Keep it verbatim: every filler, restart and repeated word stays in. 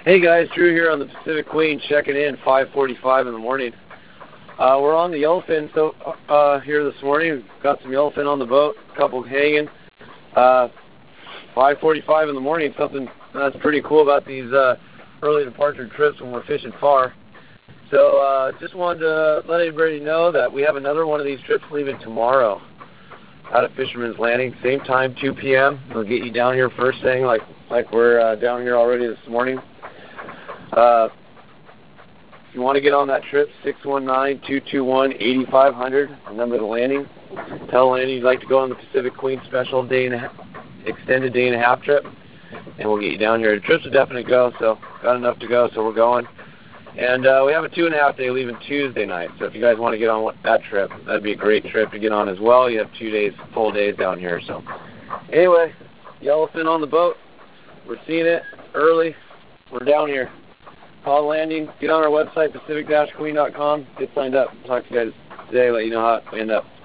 Hey guys, Drew here on the Pacific Queen, checking in, five forty-five in the morning. Uh, we're on the yellowfin so, uh, here this morning. Got some yellowfin on the boat, a couple hanging. Uh, five forty-five in the morning, something that's pretty cool about these uh, early departure trips when we're fishing far. So uh, just wanted to let everybody know that we have another one of these trips leaving tomorrow out of Fisherman's Landing. Same time, two p m We'll get you down here first thing like, like we're uh, down here already this morning. Uh, if you want to get on that trip, six one nine, two two one, eight five zero zero. Remember the landing. Tell Landing you'd like to go on the Pacific Queen special day and a half, extended day and a half trip, and we'll get you down here. The trip's a definite go, so got enough to go, so we're going. And uh, we have a two and a half day leaving Tuesday night, so if you guys want to get on that trip, that'd be a great trip to get on as well. You have two days, full days down here. So anyway, yellowfin on the boat. We're seeing it early. We're down here. Call Landing. Get on our website, pacific dash queen dot com. Get signed up. Talk to you guys today. Let you know how it end up.